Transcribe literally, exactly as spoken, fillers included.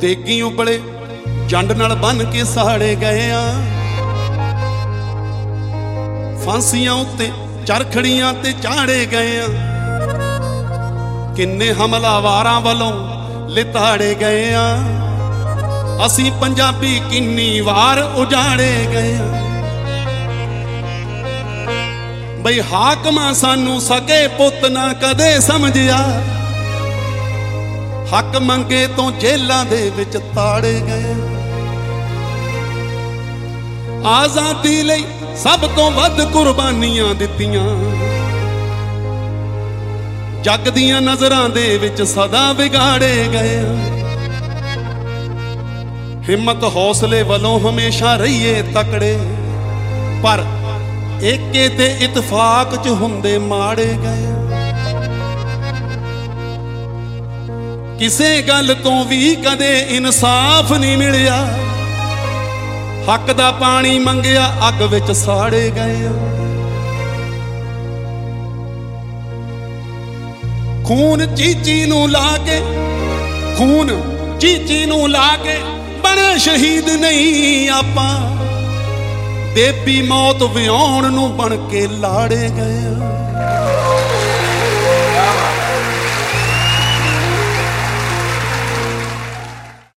ਦੇਗੀ ਉਬਲੇ ਜੰਡ ਨਾਲ ਬੰਨ ਕੇ ਸਾੜੇ ਗਏ ਆ। ਫਾਂਸੀਆਂ ਉੱਤੇ ਚਰਖੜੀਆਂ ਤੇ ਚਾੜੇ ਗਏ ਆ। ਕਿੰਨੇ ਹਮਲਾਵਾਰਾਂ ਵੱਲੋਂ ਲਿਤਾੜੇ ਗਏ ਆ। ਅਸੀਂ ਪੰਜਾਬੀ ਕਿੰਨੀ ਵਾਰ ਉਜਾੜੇ ਗਏ ਆ। ਬਈ ਹਾਕਮਾਂ ਸਾਨੂੰ ਸਕੇ ਪੁੱਤ ਨਾ ਕਦੇ ਸਮਝਿਆ। ਹੱਕ ਮੰਗੇ ਤੋਂ ਜੇਲਾਂ ਦੇ ਵਿੱਚ ਤਾੜੇ ਗਏ। ਆਜ਼ਾਦੀ ਲਈ ਸਭ ਤੋਂ ਵੱਧ ਕੁਰਬਾਨੀਆਂ ਦਿੱਤੀਆਂ। ਜੱਗ ਦੀਆਂ ਨਜ਼ਰਾਂ ਦੇ ਵਿੱਚ ਸਦਾ ਵਿਗਾੜੇ ਗਏ। ਹਿੰਮਤ ਹੌਸਲੇ ਵੱਲੋਂ ਹਮੇਸ਼ਾ ਰਹੀਏ ਤਕੜੇ, ਪਰ ਏਕੇ ਤੇ ਇਤਫਾਕ ਚ ਹੁੰਦੇ ਮਾੜੇ ਗਏ। ਕਿਸੇ ਗੱਲ ਤੋਂ ਵੀ ਕਦੇ ਇਨਸਾਫ ਨਹੀਂ ਮਿਲਿਆ। ਹੱਕ ਦਾ ਪਾਣੀ ਮੰਗਿਆ ਅੱਗ ਵਿੱਚ ਸਾੜੇ ਗਏ। ਖੂਨ ਚੀਚੀ ਨੂੰ ਲਾ ਕੇ ਖੂਨ ਚੀਚੀ ਨੂੰ ਲਾ ਕੇ ਬਣੇ ਸ਼ਹੀਦ ਨਹੀਂ ਆਪਾਂ। ਦੇਵੀ ਮੌਤ ਵਿਆਉਣ ਨੂੰ ਬਣ ਕੇ ਲਾੜੇ ਗਏ।